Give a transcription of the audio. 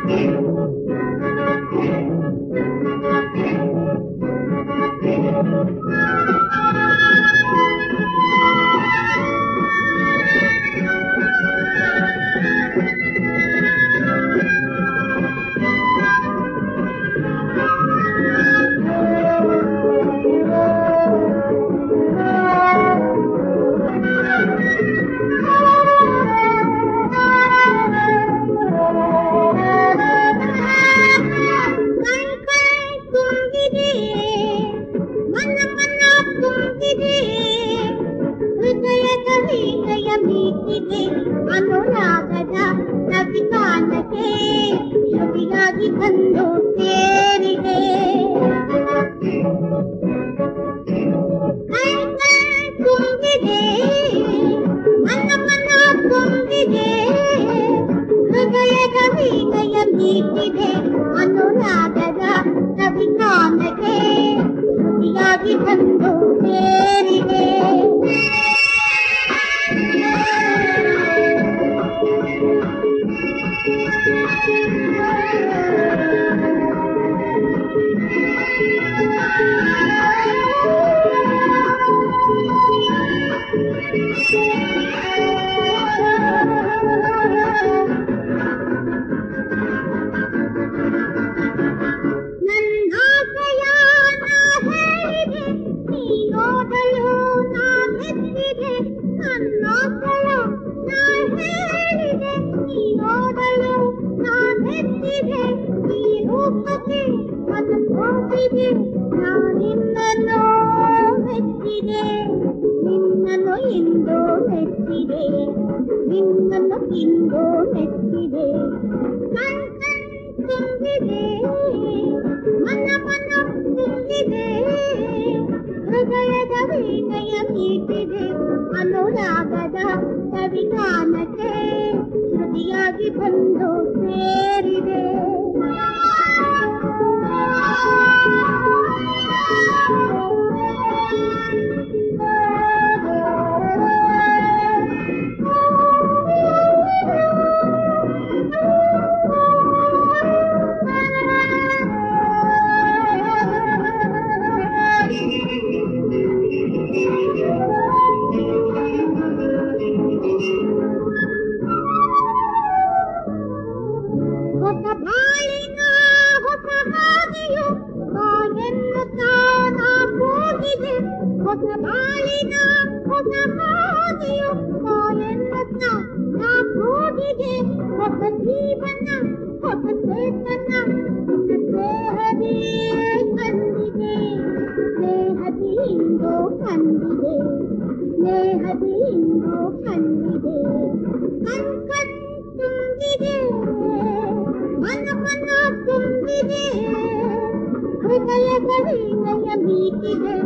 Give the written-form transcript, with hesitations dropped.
ಅನುರಾಗದ ನವಿಕಾನಕ್ಕೆ ಶ್ರುತಿಯಾಗಿ ಬಂದು ಸೇರಿದೆ. ತುಂಬಿದೆ ಮನ ಮನ ತುಂಬಿದೆ, ಹೃದಯದ ವೀಣೆಯ ಮೀಟಿದೆ. ಅನುರಾಗದ ನವಿಕಾನಕ್ಕೆ ಶ್ರುತಿಯಾಗಿ ಬಂದು ಸೇರಿದೆ. ನಿನ್ನನ್ನು ಮೆಚ್ಚಿದೆ, ನಿನ್ನನ್ನು ಇಂದು ಮೆಚ್ಚಿದೆ, ನಿನ್ನನ್ನು ಇಂದು ಮೆಚ್ಚಿದೆ. ಕಣ್ ತುಂಬಿದೆ ಮನ ಮನ ತುಂಬಿದೆ, ಹೃದಯದ ವೀಣೆಯ ಮೀಟಿದೆ. ಅನುರಾಗದ ಕವಿಗಾನಕ್ಕೆ ಶ್ರುತಿಯಾಗಿ ಬಂದು ಸೇರಿದೆ. ಹೊಸ ಬಾಳಿನ ಹೊಸ ಹಾದಿಯು ಎನ್ನುತ್ತಾ ನಾ ಹೋಗಿದೆ, ಹೊಸ ಬಾಳಿನ ಹೊಸ ಹಾದಿಯು ಎನ್ನುತ್ತಾ ನಾ ಹೋಗಿದೆ. ಹೊಸ ಜೀವನ ಹೊಸ ಚೇತನ ಸ್ನೇಹದಿ ಕಂಡಿದೆ, ಸ್ನೇಹದಿ ಇಂದು ಕಂಡಿದೆ, ಸ್ನೇಹದಿ ಇಂದು ಕಂಡಿದೆ. ಕಣ್ ತುಂಬಿದೆ ಮನ ಮನ ತುಂಬಿದೆ, ಹೃದಯದ ವೀಣೆಯ ಮೀಟಿದೆ.